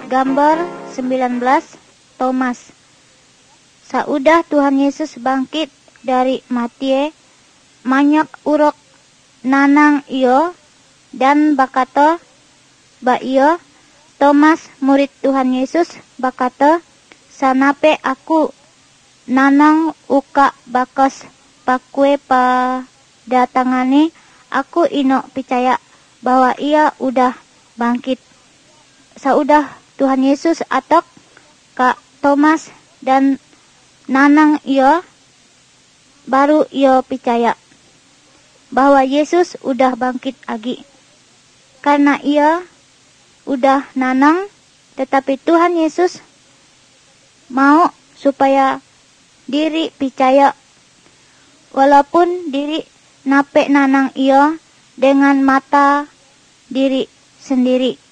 Gambar 19 Thomas. Saudah Tuhan Yesus bangkit dari mati, manyak urok nanang iyo dan bakato ba iyo. Thomas murid Tuhan Yesus bakato, sanape aku nanang uka bakos pakue datangane, aku ino percaya bahwa ia udah bangkit. Saudah Tuhan Yesus atok Kak Thomas dan nanang iyo, baru iyo percaya bahwa Yesus udah bangkit lagi. Karena ia udah nanang, tetapi Tuhan Yesus mau supaya diri percaya, walaupun diri nape nanang iyo dengan mata diri sendiri.